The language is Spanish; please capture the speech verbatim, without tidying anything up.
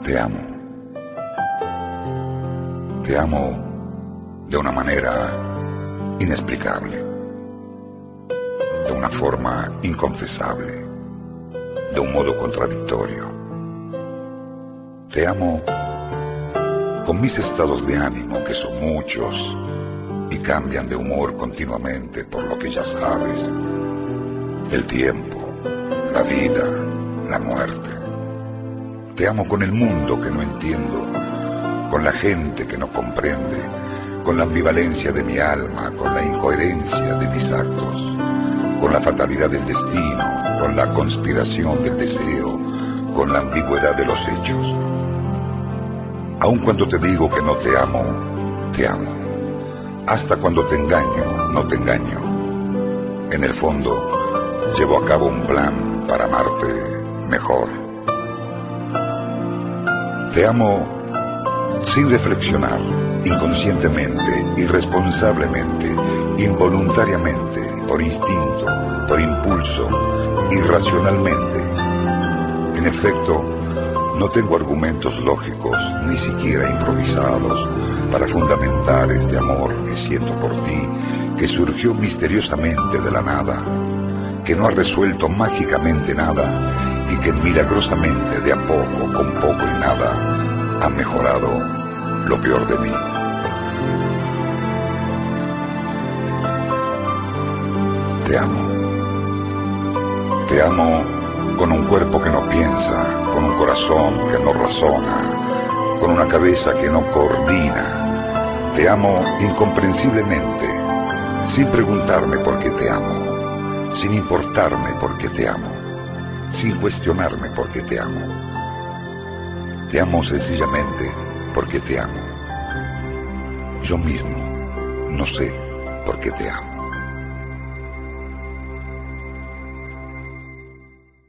Te amo. Te amo de una manera inexplicable, de una forma inconfesable, de un modo contradictorio. Te amo con mis estados de ánimo, que son muchos y cambian de humor continuamente, por lo que ya sabes: el tiempo, la vida, la muerte. Te amo con el mundo que no entiendo, con la gente que no comprende, con la ambivalencia de mi alma, con la incoherencia de mis actos, con la fatalidad del destino, con la conspiración del deseo, con la ambigüedad de los hechos. Aun cuando te digo que no te amo, te amo. Hasta cuando te engaño, no te engaño. En el fondo, llevo a cabo un plan para amarte mejor. Te amo sin reflexionar, inconscientemente, irresponsablemente, involuntariamente, por instinto, por impulso, irracionalmente. En efecto, no tengo argumentos lógicos, ni siquiera improvisados, para fundamentar este amor que siento por ti, que surgió misteriosamente de la nada, que no ha resuelto mágicamente nada y que milagrosamente, de a poco, con poco y nada, ha mejorado lo peor de mí. Te amo. Te amo con un cuerpo que no piensa, con un corazón que no razona, con una cabeza que no coordina. Te amo incomprensiblemente, sin preguntarme por qué te amo, sin importarme por qué te amo, sin cuestionarme por qué te amo. Te amo sencillamente porque te amo. Yo mismo no sé por qué te amo.